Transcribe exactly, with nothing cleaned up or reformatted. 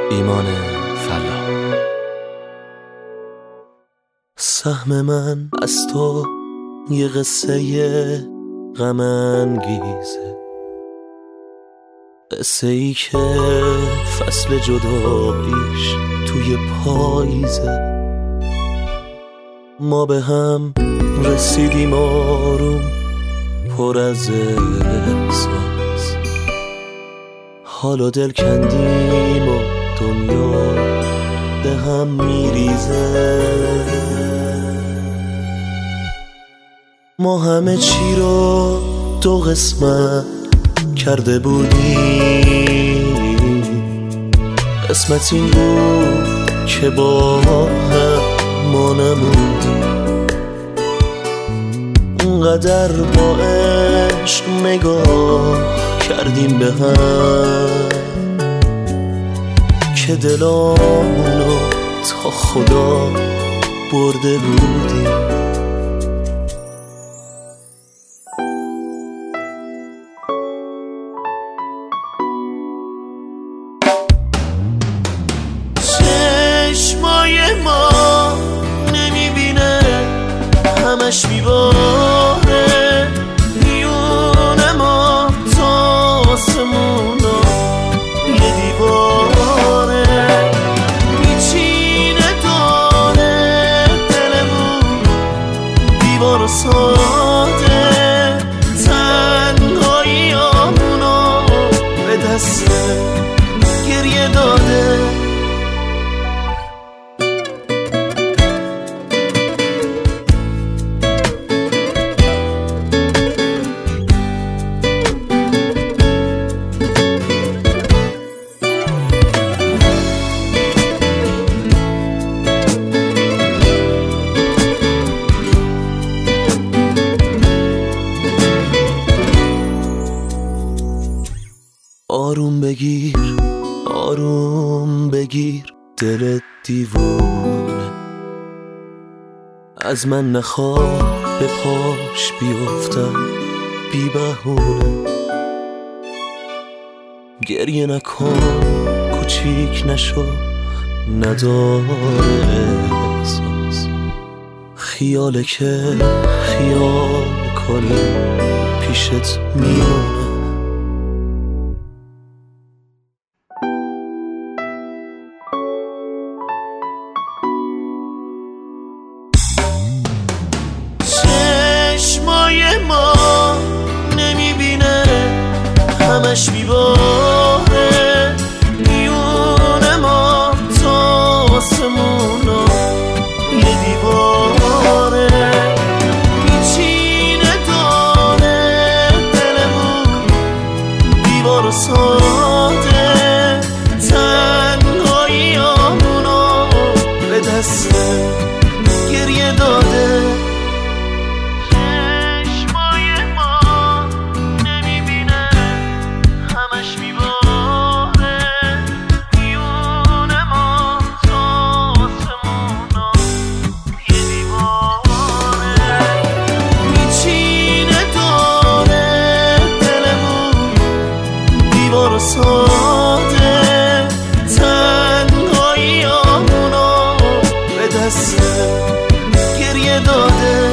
ایمان فلاح. سهم من از تو یه قصه غم انگیزه، قصه ای که فصل جداییش توی پاییزه. ما به هم رسیدیم آروم پر از احساس، حالا دل کندیم و دنیا به هم میریزه. ما همه چی رو دو قسمت کرده بودیم، قسمت این بود که با هم ما نموندیم. اونقدر با عشق نگاه کردیم به هم که دلامونو تا خدا برده بودیم. چشمای ما نمیبینه، همش میباره میونه ما تا آسمونا یه دیواره میچینه داره دلمون دیوار ساده. تنهایی آمونو به دست گریه داده. آروم بگیر آروم بگیر دل دیوونه، از من نخواه به پاش بیفتم بی بهونه. گریه نکن کوچیک نشو نداره احساس، خیاله که خیال کنی پیشت میونه. ما نمیبینه، همش میباره میونه ما تا آسمونا یه دیواره میچینه داره دلمون دیوار ساده. تنهایی آمونو به دست گریه داده. ساده تنهایی آمونو به دست گریه داده.